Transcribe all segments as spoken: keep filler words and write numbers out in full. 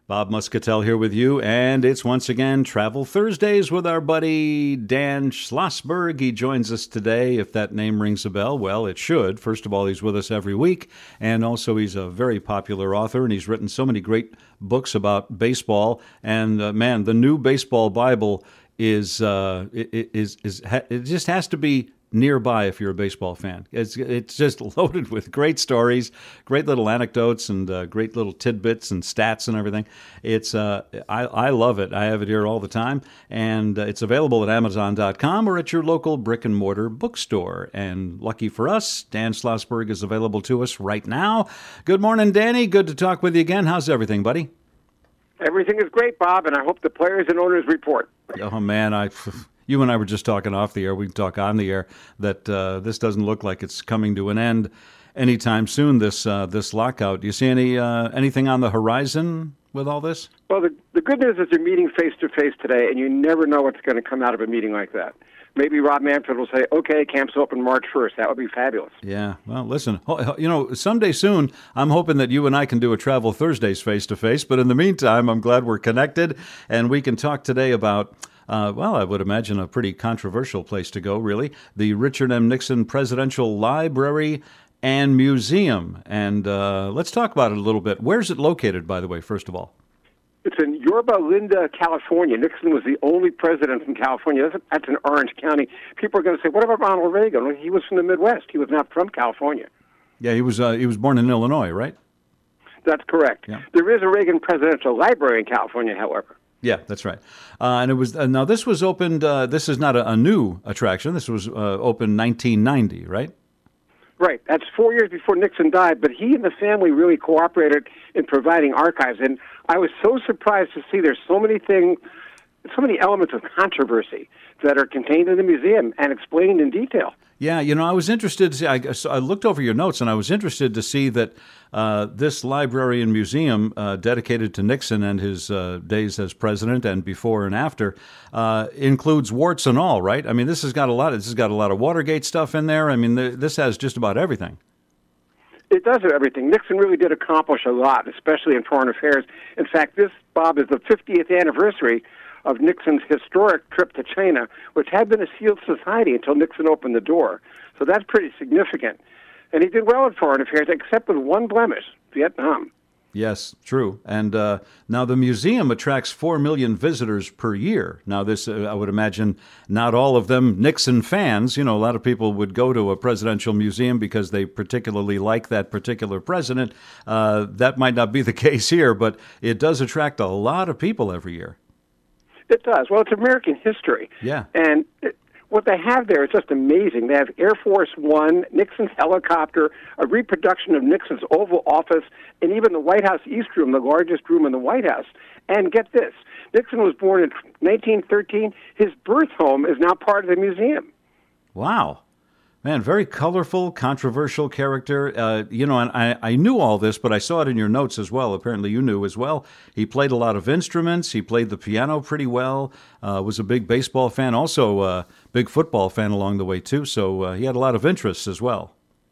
Bob Muscatel here with you, and it's once again Travel Thursdays with our buddy Dan Schlossberg. He joins us today. If that name rings a bell, well, it should. First of all, he's with us every week, and also he's a very popular author, and he's written so many great books about baseball. And uh, man, the new baseball Bible is uh, is is it just has to be nearby if you're a baseball fan. It's it's just loaded with great stories, great little anecdotes, and uh, great little tidbits and stats and everything. It's uh, I, I love it. I have it here all the time, and uh, it's available at Amazon dot com or at your local brick and mortar bookstore. And lucky for us, Dan Schlossberg is available to us right now. Good morning, Danny. Good to talk with you again. How's everything, buddy? Everything is great, Bob, and I hope the players and owners report. Oh man, I. You and I were just talking off the air. We can talk on the air that uh, this doesn't look like it's coming to an end anytime soon. This uh, this lockout. Do you see any uh, anything on the horizon with all this? Well, the, the good news is they're meeting face to face today, and you never know what's going to come out of a meeting like that. Maybe Rob Manfred will say, "Okay, camp's open March first." That would be fabulous. Yeah. Well, listen. You know, someday soon, I'm hoping that you and I can do a Travel Thursdays face to face. But in the meantime, I'm glad we're connected, and we can talk today about. Uh, well, I would imagine a pretty controversial place to go, really. The Richard M. Nixon Presidential Library and Museum. And uh, let's talk about it a little bit. Where's it located, by the way, first of all? It's in Yorba Linda, California. Nixon was the only president from California. That's, that's in Orange County. People are going to say, what about Ronald Reagan? Well, he was from the Midwest. He was not from California. Yeah, he was, uh, he was born in Illinois, right? That's correct. Yeah. There is a Reagan Presidential Library in California, however. Yeah, that's right. Uh, and it was uh, now this was opened. Uh, this is not a, a new attraction. This was uh, opened nineteen ninety, right? Right. That's four years before Nixon died. But he and the family really cooperated in providing archives, and I was so surprised to see there's so many things, so many elements of controversy that are contained in the museum and explained in detail. Yeah, you know, I was interested to see, I, I looked over your notes, and I was interested to see that uh, this library and museum uh, dedicated to Nixon and his uh, days as president and before and after uh, includes warts and all, right? I mean, this has got a lot. This has got a lot of Watergate stuff in there. I mean, th- this has just about everything. It does have everything. Nixon really did accomplish a lot, especially in foreign affairs. In fact, this, Bob, is the fiftieth anniversary of Nixon's historic trip to China, which had been a sealed society until Nixon opened the door. So that's pretty significant. And he did well in foreign affairs, except with one blemish, Vietnam. Yes, true. And uh, now the museum attracts four million visitors per year. Now this, uh, I would imagine, not all of them Nixon fans. You know, a lot of people would go to a presidential museum because they particularly like that particular president. Uh, that might not be the case here, but it does attract a lot of people every year. It does. Well, it's American history. Yeah. And it, what they have there is just amazing. They have Air Force One, Nixon's helicopter, a reproduction of Nixon's Oval Office, and even the White House East Room, the largest room in the White House. And get this, Nixon was born in nineteen thirteen. His birth home is now part of the museum. Wow. Man, very colorful, controversial character. Uh, you know, and I, I knew all this, but I saw it in your notes as well. Apparently you knew as well. He played a lot of instruments. He played the piano pretty well. Uh, was a big baseball fan, also a big football fan along the way, too. So uh, he had a lot of interests as well.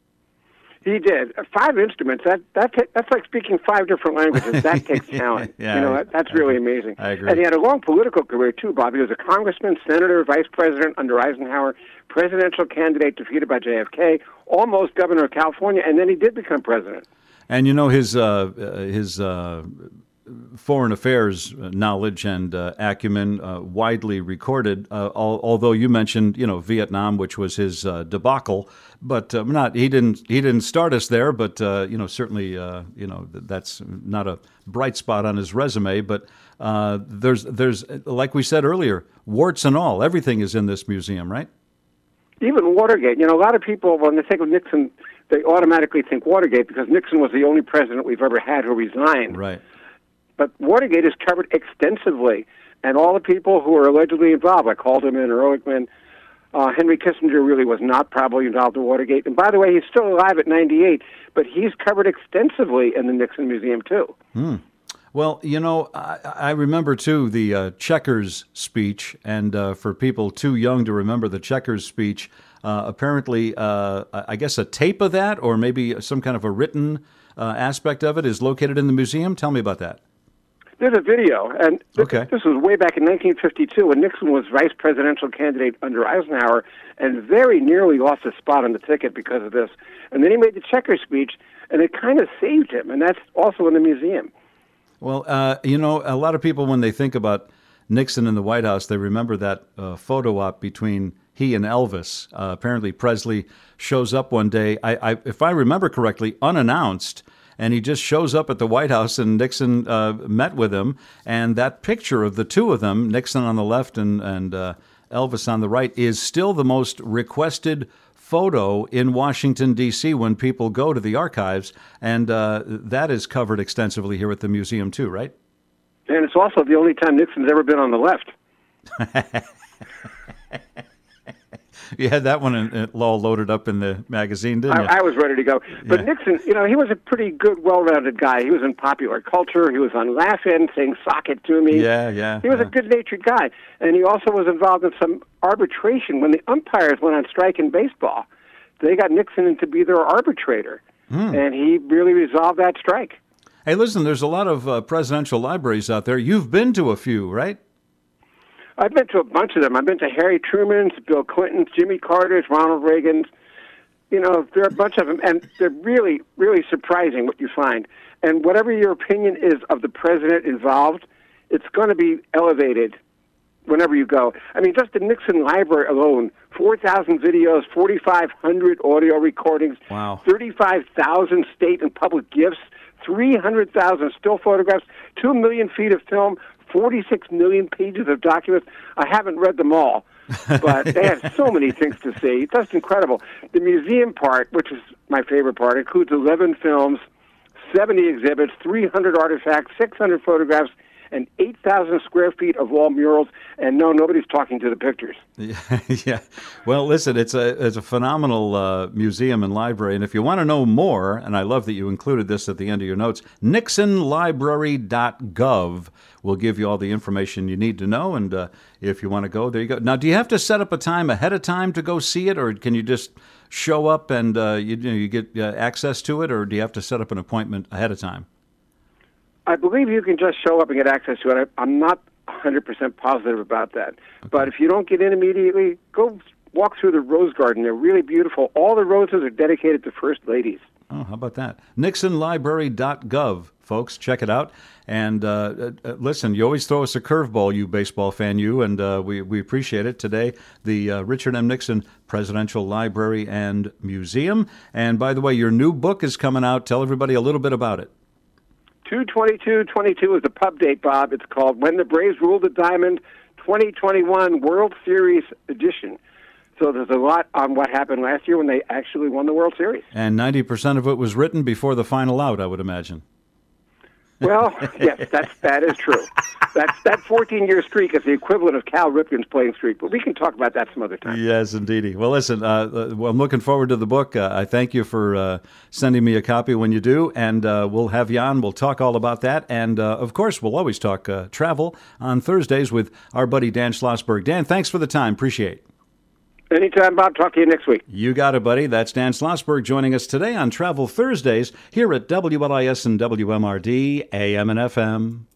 He did. Five instruments, that, that ta- that's like speaking five different languages. That takes talent. yeah, you know, I, that, that's I really agree. amazing. I agree. And he had a long political career, too, Bob. He was a congressman, senator, vice president under Eisenhower, presidential candidate defeated by J F K, almost governor of California, and then he did become president. And, you know, his uh, his uh, foreign affairs knowledge and uh, acumen uh, widely recorded, uh, al- although you mentioned, you know, Vietnam, which was his uh, debacle. But uh, not he didn't he didn't start us there, but uh, you know certainly uh, you know that's not a bright spot on his resume. But uh, there's there's like we said earlier, warts and all, everything is in this museum, right? Even Watergate. You know, a lot of people when they think of Nixon, they automatically think Watergate because Nixon was the only president we've ever had who resigned. Right. But Watergate is covered extensively, and all the people who were allegedly involved, like Haldeman, Ehrlichman. Uh, Henry Kissinger really was not probably involved in Watergate. And by the way, he's still alive at ninety-eight, but he's covered extensively in the Nixon Museum, too. Hmm. Well, you know, I, I remember, too, the uh, Checkers speech. And uh, for people too young to remember the Checkers speech, uh, apparently, uh, I guess a tape of that or maybe some kind of a written uh, aspect of it is located in the museum. Tell me about that. There's a video, and th- Okay. this was way back in nineteen fifty-two when Nixon was vice presidential candidate under Eisenhower and very nearly lost his spot on the ticket because of this. And then he made the Checker speech, and it kind of saved him, and that's also in the museum. Well, uh, you know, a lot of people, when they think about Nixon in the White House, they remember that uh, photo op between he and Elvis. Uh, apparently, Presley shows up one day, I, I, if I remember correctly, unannounced, and he just shows up at the White House, and Nixon uh, met with him. And that picture of the two of them, Nixon on the left and, and uh, Elvis on the right, is still the most requested photo in Washington, D C when people go to the archives. And uh, that is covered extensively here at the museum, too, right? And it's also the only time Nixon's ever been on the left. You had that one in, in, all loaded up in the magazine, didn't you? I, I was ready to go. But Yeah. Nixon, you know, he was a pretty good, well-rounded guy. He was in popular culture. He was on Laugh-In saying, "Sock it to me." Yeah, yeah. He was yeah. a good-natured guy. And he also was involved in some arbitration. When the umpires went on strike in baseball, they got Nixon in to be their arbitrator. Hmm. And he really resolved that strike. Hey, listen, there's a lot of uh, presidential libraries out there. You've been to a few, right? I've been to a bunch of them. I've been to Harry Truman's, Bill Clinton's, Jimmy Carter's, Ronald Reagan's. You know, there are a bunch of them, and they're really, really surprising what you find. And whatever your opinion is of the president involved, it's going to be elevated whenever you go. I mean, just the Nixon Library alone, four thousand videos, forty-five hundred audio recordings, Wow. thirty-five thousand state and public gifts, three hundred thousand still photographs, two million feet of film, forty-six million pages of documents. I haven't read them all, but they have so many things to see. It's just incredible. The museum part, which is my favorite part, includes eleven films, seventy exhibits, three hundred artifacts, six hundred photographs, and eight thousand square feet of wall murals. And no, nobody's talking to the pictures. Yeah, yeah. Well, listen, it's a it's a phenomenal uh, museum and library. And if you want to know more, and I love that you included this at the end of your notes, nixon library dot gov will give you all the information you need to know. And uh, if you want to go, there you go. Now, do you have to set up a time ahead of time to go see it, or can you just show up and uh, you, you know, you get uh, access to it, or do you have to set up an appointment ahead of time? I believe you can just show up and get access to it. I, I'm not one hundred percent positive about that. Okay. But if you don't get in immediately, go walk through the Rose Garden. They're really beautiful. All the roses are dedicated to First Ladies. Oh, how about that? nixon library dot gov, folks. Check it out. And uh, uh, listen, you always throw us a curveball, you baseball fan, you, and uh, we, we appreciate it. Today, the uh, Richard M. Nixon Presidential Library and Museum. And by the way, your new book is coming out. Tell everybody a little bit about it. two twenty-two twenty-two is the pub date, Bob. It's called When the Braves Ruled the Diamond, twenty twenty-one World Series Edition. So there's a lot on what happened last year when they actually won the World Series. And ninety percent of it was written before the final out, I would imagine. Well, yes, that's, that is true. That's, that fourteen-year streak is the equivalent of Cal Ripken's playing streak, but we can talk about that some other time. Yes, indeedy. Well, listen, uh, uh, well, I'm looking forward to the book. Uh, I thank you for uh, sending me a copy when you do, and uh, we'll have you on. We'll talk all about that. And, uh, of course, we'll always talk uh, travel on Thursdays with our buddy Dan Schlossberg. Dan, thanks for the time. Appreciate it. Anytime, Bob. Talk to you next week. You got it, buddy. That's Dan Schlossberg joining us today on Travel Thursdays here at W L I S and W M R D, A M and F M.